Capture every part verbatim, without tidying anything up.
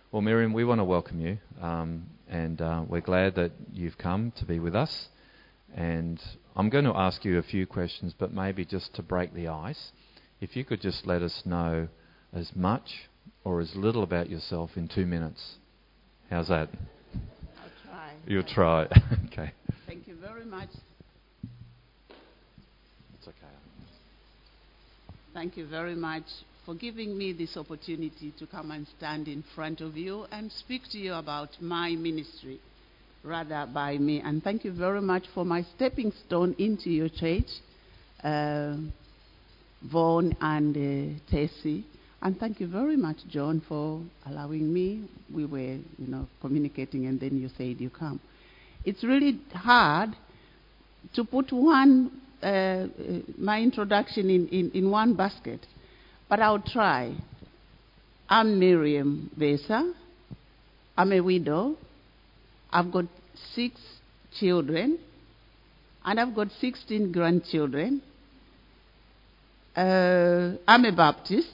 Well, Miriam, we want to welcome you, um, and uh, we're glad that you've come to be with us. And I'm going to ask you a few questions, but maybe just to break the ice, if you could just let us know as much or as little about yourself in two minutes. How's that? I'll try. You'll try. Okay. Thank you very much. It's okay. Thank you very much for giving me this opportunity to come and stand in front of you and speak to you about my ministry, rather by me. And thank you very much for my stepping stone into your church, uh, Vaughan and uh, Tessie. And thank you very much, John, for allowing me. We were, you know, communicating, and then you said you come. It's really hard to put one, uh, uh, my introduction in, in, in one basket, but I'll try. I'm Miriam Besa. I'm a widow. I've got six children, and I've got sixteen grandchildren. Uh, I'm a Baptist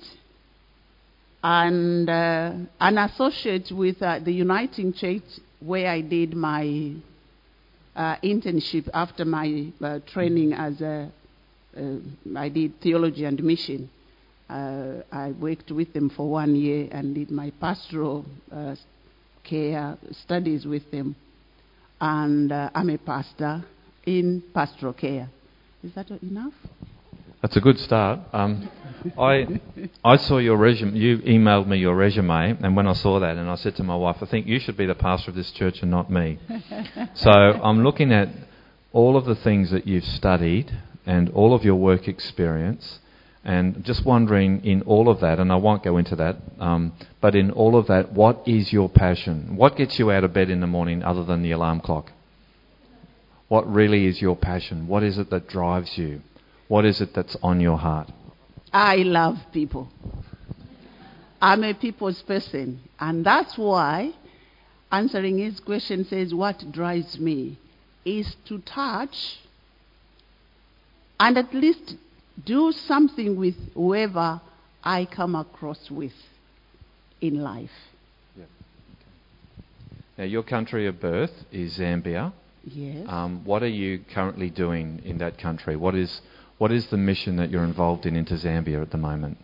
and uh, an associate with uh, the Uniting Church, where I did my uh, internship after my uh, training as a, uh, I did theology and mission. Uh, I worked with them for one year and did my pastoral uh, care studies with them. And uh, I'm a pastor in pastoral care. Is that enough? That's a good start. Um, I I saw your resume. You emailed me your resume, and when I saw that, and I said to my wife, I think you should be the pastor of this church and not me. So I'm looking at all of the things that you've studied and all of your work experience, and just wondering in all of that, and I won't go into that, um, but in all of that, what is your passion? What gets you out of bed in the morning other than the alarm clock? What really is your passion? What is it that drives you? What is it that's on your heart? I love people. I'm a people's person. And that's why answering his question says, what drives me is to touch and at least do something with whoever I come across with in life. Yeah. Okay. Now, your country of birth is Zambia. Yes. Um, what are you currently doing in that country? What is what is the mission that you're involved in into Zambia at the moment?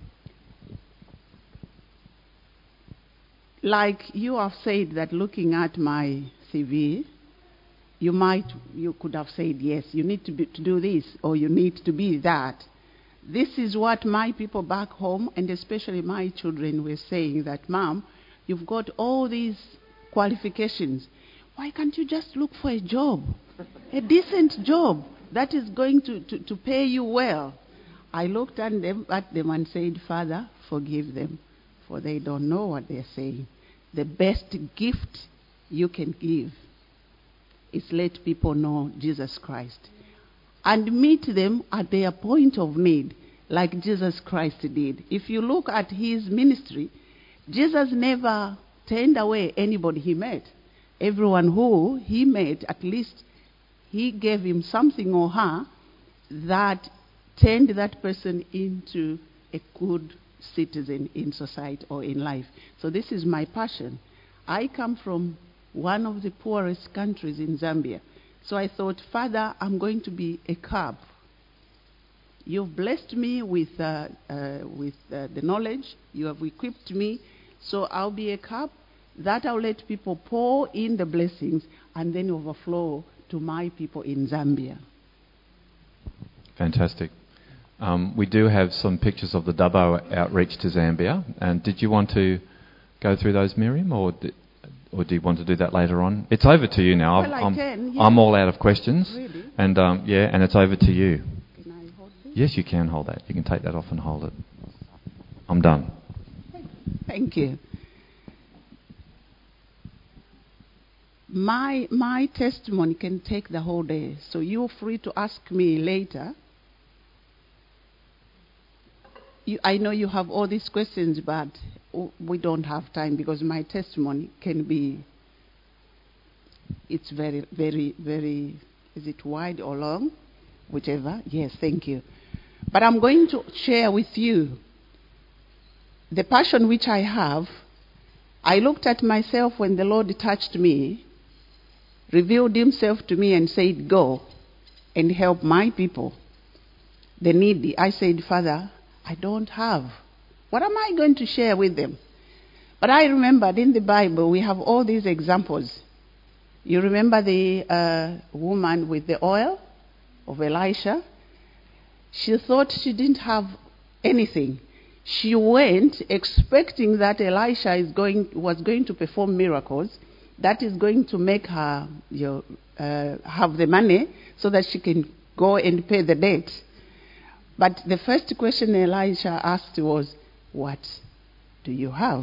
Like you have said that looking at my C V, you might, you could have said, yes, you need to, be, to do this or you need to be that. This is what my people back home, and especially my children, were saying that, Mom, you've got all these qualifications. Why can't you just look for a job, a decent job that is going to, to, to pay you well? I looked at them, at them and said, Father, forgive them, for they don't know what they're saying. The best gift you can give is let people know Jesus Christ and meet them at their point of need, like Jesus Christ did. If you look at his ministry, Jesus never turned away anybody he met. Everyone who he met, at least he gave him something or her that turned that person into a good citizen in society or in life. So this is my passion. I come from one of the poorest countries in Zambia. So I thought, Father, I'm going to be a cub. You've blessed me with, uh, uh, with uh, the knowledge. You have equipped me. So I'll be a cup that I'll let people pour in the blessings and then overflow to my people in Zambia. Fantastic. Um, we do have some pictures of the Dubbo outreach to Zambia. And did you want to go through those, Miriam, or did, or do you want to do that later on? It's over to you now. Well, I'm, I can, yeah. I'm all out of questions. Really? And um, yeah, and it's over to you. Can I hold this? Yes, you can hold that. You can take that off and hold it. I'm done. Thank you. My my testimony can take the whole day, so you're free to ask me later. You, I know you have all these questions, but we don't have time because my testimony can be, it's very, very, very, is it wide or long? Whichever. Yes, thank you. But I'm going to share with you the passion which I have I looked at myself when the Lord touched me, revealed himself to me and said, go and help my people, the needy. I said, Father, I don't have. What am I going to share with them? But I remembered in the Bible we have all these examples. You remember the uh, woman with the oil of Elisha? She thought she didn't have anything. She went expecting that Elisha is going, was going to perform miracles. That is going to make her you know, uh, have the money so that she can go and pay the debt. But the first question Elisha asked was, what do you have?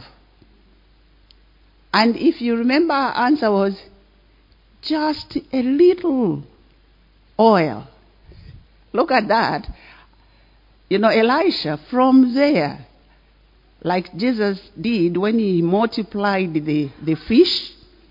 And if you remember, her answer was, just a little oil. Look at that. You know, Elisha, from there, like Jesus did when he multiplied the, the fish,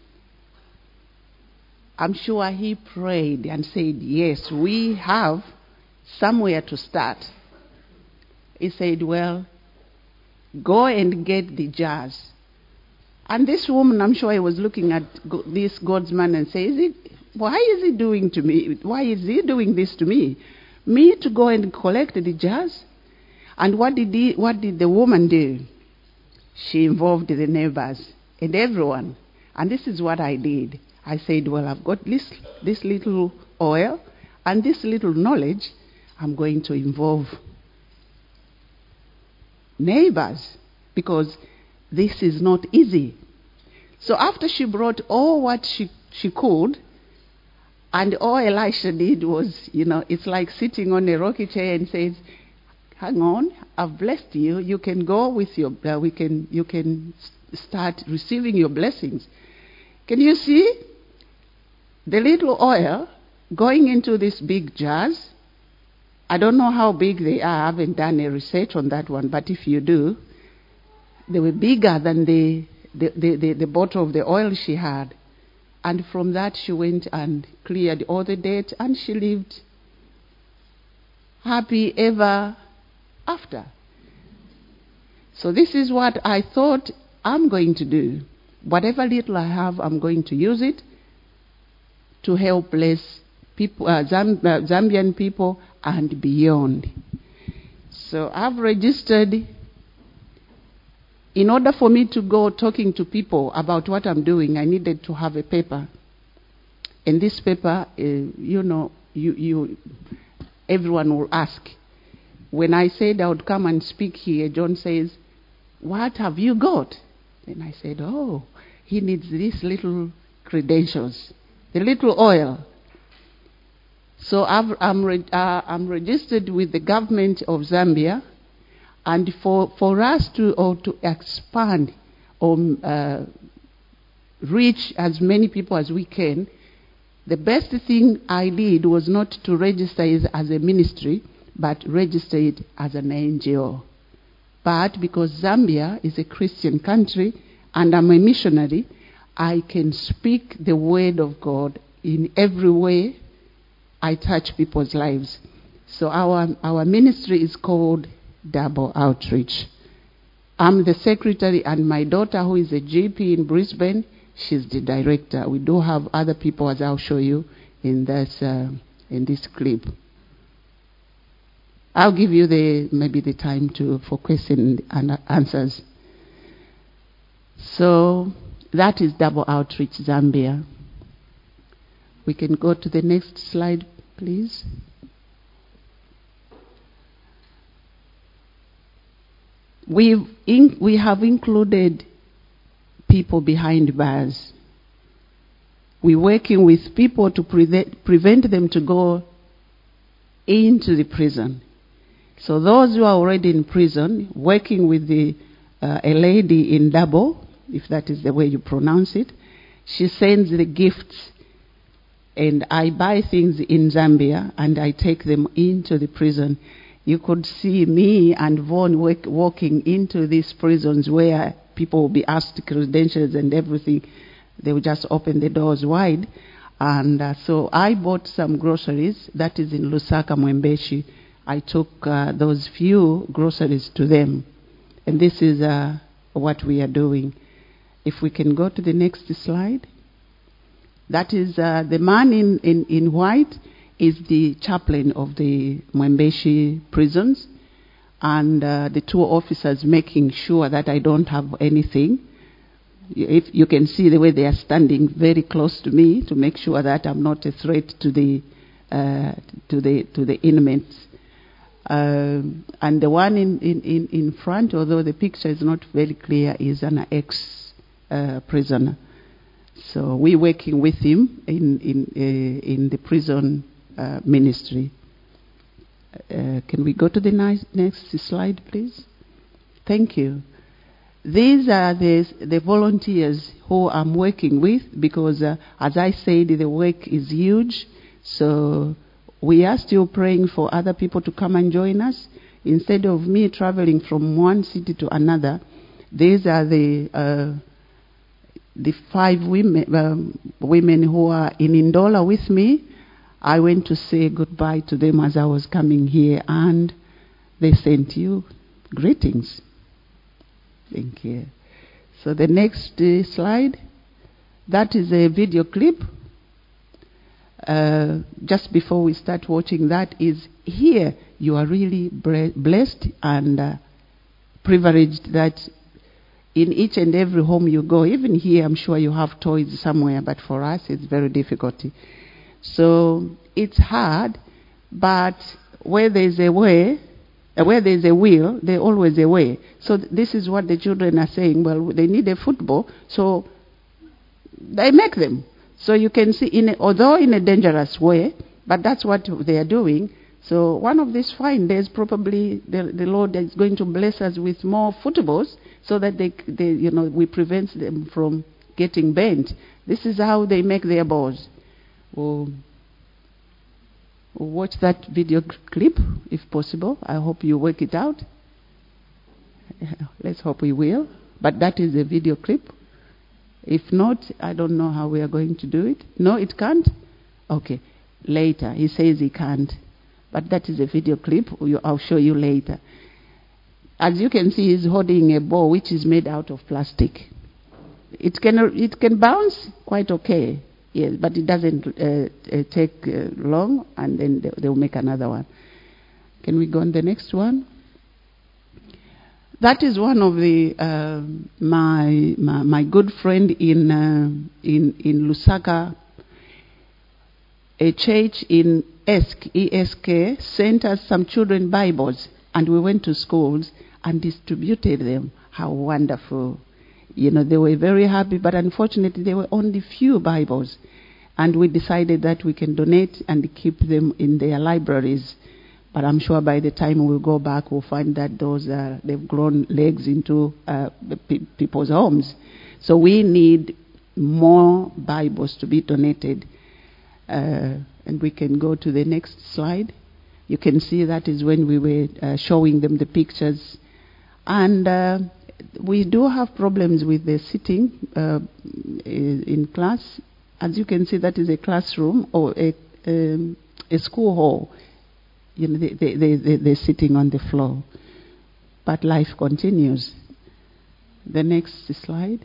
I'm sure he prayed and said, yes, we have somewhere to start. He said, well, go and get the jars. And this woman, I'm sure he was looking at this God's man and says, is it, why is he doing to me? Why is he doing this to me? Me to go and collect the jars? And what did he, what did the woman do? She involved the neighbors and everyone. And this is what I did. I said, well, I've got this, this little oil and this little knowledge. I'm going to involve neighbors because this is not easy. So after she brought all what she, she could, and all Elisha did was, you know, it's like sitting on a rocky chair and says, hang on, I've blessed you. You can go with your, uh, we can, you can start receiving your blessings. Can you see the little oil going into these big jars? I don't know how big they are. I haven't done a research on that one. But if you do, they were bigger than the, the, the, the, the bottle of the oil she had. And from that she went and cleared all the debt and she lived happy ever after. So this is what I thought I'm going to do. Whatever little I have, I'm going to use it to help bless people, uh, Zamb- uh, Zambian people and beyond. So I've registered. In order for me to go talking to people about what I'm doing, I needed to have a paper. And this paper, uh, you know, you, you, everyone will ask. When I said I would come and speak here, John says, what have you got? And I said, oh, he needs these little credentials, the little oil. So I've, I'm, re- uh, I'm registered with the government of Zambia. And for, for us to, or to expand or uh, reach as many people as we can, the best thing I did was not to register it as a ministry, but register it as an N G O. But because Zambia is a Christian country and I'm a missionary, I can speak the word of God in every way I touch people's lives. So our, our ministry is called Double Outreach. I'm the secretary, and my daughter, who is a G P in Brisbane, she's the director. We do have other people, as I'll show you in this uh, in this clip. I'll give you the maybe the time to for question and answers. So that is Double Outreach Zambia. We can go to the next slide, please. We've in, we have included people behind bars. We're working with people to prevent, prevent them to go into the prison. So those who are already in prison, working with the, uh, a lady in Dabo, if that is the way you pronounce it, she sends the gifts, and I buy things in Zambia and I take them into the prison. You could see me and Vaughn work, walking into these prisons where people will be asked credentials and everything. They will just open the doors wide. And uh, so I bought some groceries. That is in Lusaka, Mwembeshi. I took uh, those few groceries to them. And this is uh, what we are doing. If we can go to the next slide. That is uh, the man in, in, in white is the chaplain of the Mwembeshi prisons, and uh, the two officers making sure that I don't have anything. If you can see the way they are standing very close to me to make sure that I'm not a threat to the uh, to the to the inmates. Um, and the one in, in, in, in front, although the picture is not very clear, is an ex-prisoner. Uh, so we're working with him in in uh, in the prison uh, ministry. Uh, can we go to the nice, next slide, please? Thank you. These are the, the volunteers who I'm working with, because, uh, as I said, the work is huge. So we are still praying for other people to come and join us. Instead of me traveling from one city to another, these are the uh, the five women, um, women who are in Ndola with me. I went to say goodbye to them as I was coming here, and they sent you greetings. Thank you. So the next uh, slide, that is a video clip. Uh, just before we start watching that, is here you are really blessed and uh, privileged that in each and every home you go, even here I'm sure you have toys somewhere, but for us it's very difficult. So it's hard, but where there's a way, uh, where there's a will, there's always a way. So th- this is what the children are saying. Well, they need a football, so they make them. So you can see, in a, although in a dangerous way, but that's what they are doing. So one of these fine days, probably the, the Lord is going to bless us with more footballs, so that they, they, you know, we prevent them from getting bent. This is how they make their balls. We'll, we'll watch that video clip, if possible. I hope you work it out. Let's hope we will. But that is a video clip. If not, I don't know how we are going to do it. No, it can't? Okay. Later. He says he can't. But that is a video clip. I'll show you later. As you can see, he's holding a ball which is made out of plastic. It can, it can bounce quite okay. Yes, but it doesn't uh, uh, take uh, long, and then they, they'll make another one. Can we go on the next one? That is one of the uh, my, my my good friend in uh, in in Lusaka. A church in E S K, E S K sent us some children Bibles, and we went to schools and distributed them. How wonderful! You know, they were very happy, but unfortunately there were only few Bibles. And we decided that we can donate and keep them in their libraries. But I'm sure by the time we'll go back, we'll find that those uh, they've grown legs into uh, pe- people's homes. So we need more Bibles to be donated. Uh, and we can go to the next slide. You can see that is when we were uh, showing them the pictures. And uh, we do have problems with the sitting uh, in class. As you can see, that is a classroom or a, um, a school hall. You know, they, they, they, they, they're sitting on the floor. But life continues. The next slide.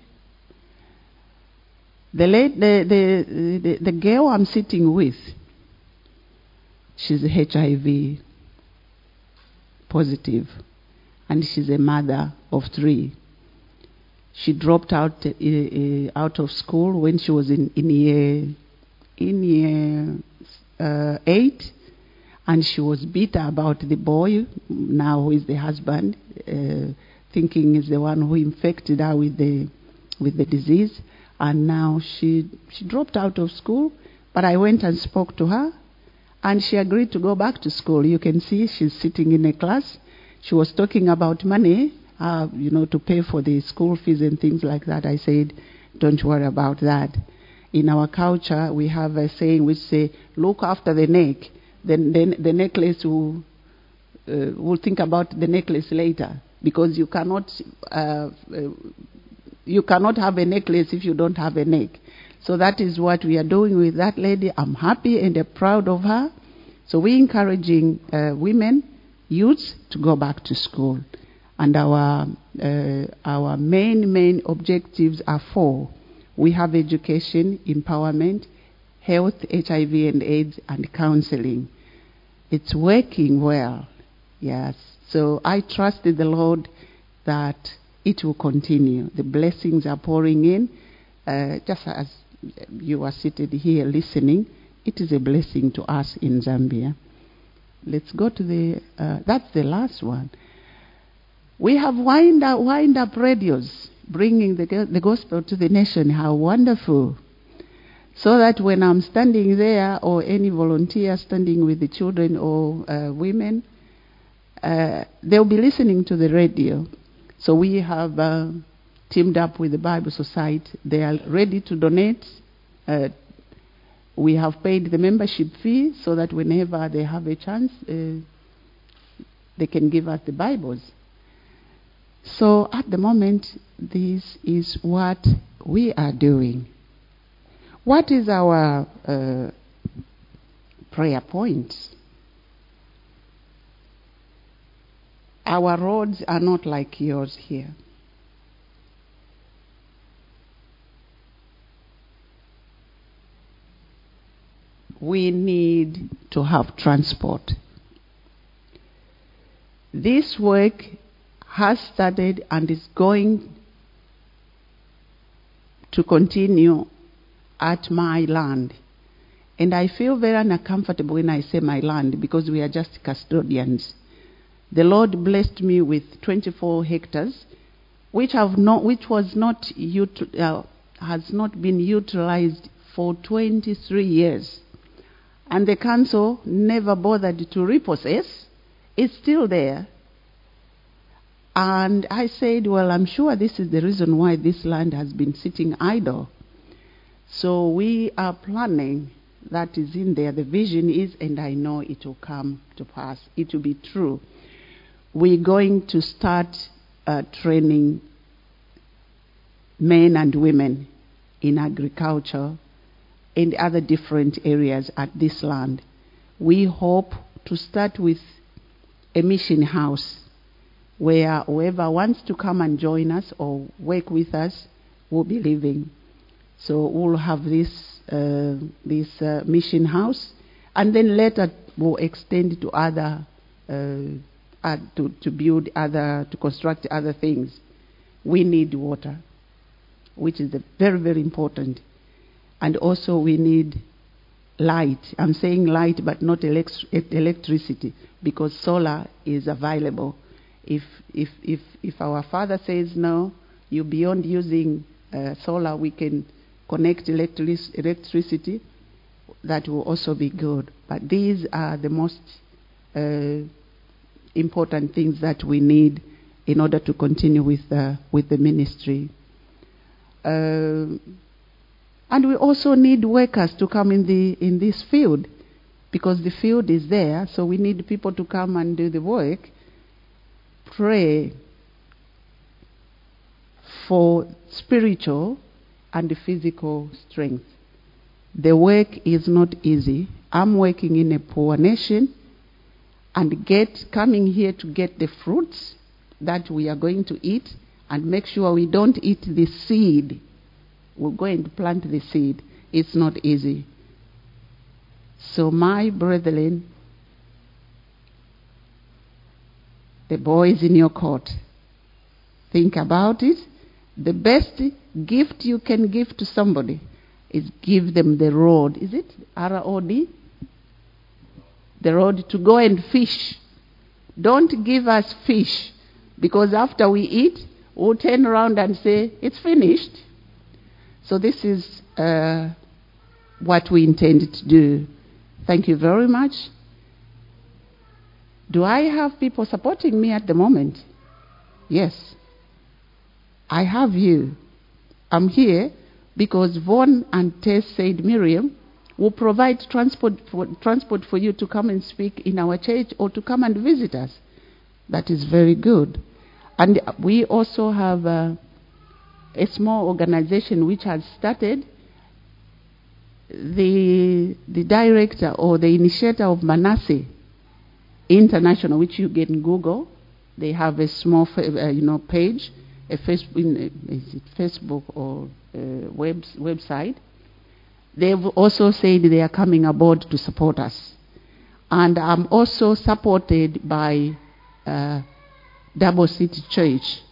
The, late, the, the, the, the girl I'm sitting with, she's H I V positive. And she's a mother of three. She dropped out uh, uh, out of school when she was in, in year in year uh, eight, and she was bitter about the boy, now who is the husband, uh, thinking is the one who infected her with the with the disease, and now she she dropped out of school. But I went and spoke to her, and she agreed to go back to school. You can see she's sitting in a class. She was talking about money, uh, you know, to pay for the school fees and things like that. I said, don't worry about that. In our culture, we have a saying which say, look after the neck. Then, then the necklace will, uh, will think about the necklace later. Because you cannot, uh, uh, you cannot have a necklace if you don't have a neck. So that is what we are doing with that lady. I'm happy and uh, proud of her. So we're encouraging uh, women, youths, to go back to school. And our, uh, our main, main objectives are four. We have education, empowerment, health, H I V and AIDS, and counseling. It's working well, yes. So I trusted the Lord that it will continue. The blessings are pouring in. Uh, just as you are seated here listening, it is a blessing to us in Zambia. Let's go to the, uh, that's the last one. We have wind up, wind up radios, bringing the, the gospel to the nation. How wonderful. So that when I'm standing there, or any volunteer standing with the children or uh, women, uh, they'll be listening to the radio. So we have uh, teamed up with the Bible Society. They are ready to donate. Uh, we have paid the membership fee so that whenever they have a chance, uh, they can give us the Bibles. So at the moment, this is what we are doing. What is our uh, prayer point? Our roads are not like yours here. We need to have transport. This work has started and is going to continue at my land. And I feel very uncomfortable when I say my land, because we are just custodians. The Lord blessed me with twenty-four hectares, which have not, which was not util, uh, has not been utilized for twenty-three years, and the council never bothered to repossess. It's still there. And I said, well, I'm sure this is the reason why this land has been sitting idle. So we are planning, that is in there. The vision is, and I know it will come to pass. It will be true. We're going to start uh, training men and women in agriculture and other different areas at this land. We hope to start with a mission house where whoever wants to come and join us or work with us will be living. So we'll have this uh, this uh, mission house, and then later we'll extend to other uh, uh, to to build other to construct other things. We need water, which is very very important, and also we need light. I'm saying light, but not elect- electricity, because solar is available. If if if if our father says no, you beyond using uh, solar, we can connect electric- electricity. That will also be good. But these are the most uh, important things that we need in order to continue with the with the ministry. Uh, and we also need workers to come in the in this field, because the field is there. So we need people to come and do the work. Pray for spiritual and physical strength. The work is not easy. I'm working in a poor nation, and get coming here to get the fruits that we are going to eat, and make sure we don't eat the seed. We're going to plant the seed. It's not easy. So my brethren, the boys in your court, think about it. The best gift you can give to somebody is give them the road. Is it R O D? The road to go and fish. Don't give us fish, because after we eat, we'll turn around and say, it's finished. So this is uh, what we intend to do. Thank you very much. Do I have people supporting me at the moment? Yes. I have you. I'm here because Vaughn and Tess said, Miriam, will provide transport for, transport for you to come and speak in our church or to come and visit us. That is very good. And we also have uh, a small organization which has started. The, the director or the initiator of Manasseh International, which you can Google, They have a small, uh, you know, page, a Facebook, is it Facebook or uh, web website. They've also said they are coming aboard to support us, and I'm also supported by uh, Double City Church.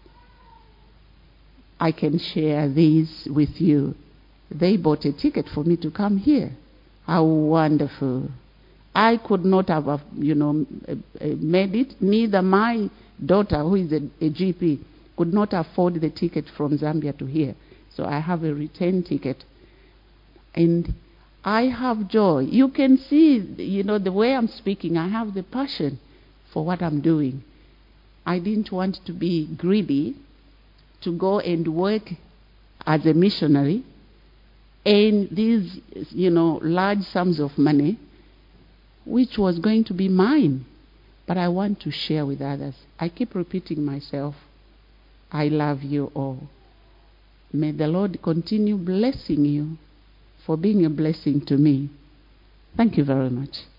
I can share these with you. They bought a ticket for me to come here. How wonderful. I could not have, you know, made it. Neither my daughter, who is a, a G P, could not afford the ticket from Zambia to here. So I have a return ticket. And I have joy. You can see, you know, the way I'm speaking, I have the passion for what I'm doing. I didn't want to be greedy, to go and work as a missionary, and these, you know, large sums of money, which was going to be mine. But I want to share with others. I keep repeating myself, I love you all. May the Lord continue blessing you for being a blessing to me. Thank you very much.